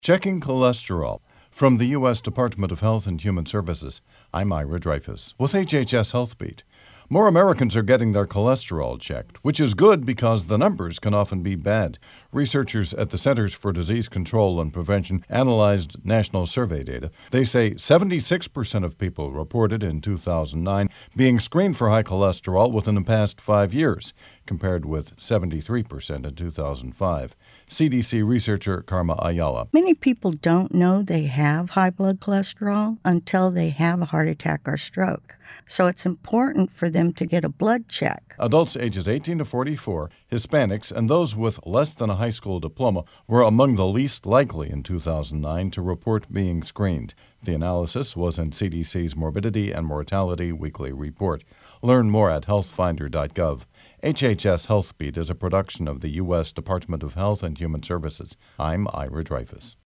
Checking cholesterol. From the U.S. Department of Health and Human Services, I'm Ira Dreyfus with HHS HealthBeat. More Americans are getting their cholesterol checked, which is good because the numbers can often be bad. Researchers at the Centers for Disease Control and Prevention analyzed national survey data. They say 76% of people reported in 2009 being screened for high cholesterol within the past 5 years, compared with 73% in 2005. CDC researcher Karma Ayala. Many people don't know they have high blood cholesterol until they have a heart attack or stroke. So it's important for them to get a blood check. Adults ages 18 to 44, Hispanics, and those with less than a high school diploma were among the least likely in 2009 to report being screened. The analysis was in CDC's Morbidity and Mortality Weekly Report. Learn more at healthfinder.gov. HHS HealthBeat is a production of the U.S. Department of Health and Human Services. I'm Ira Dreyfus.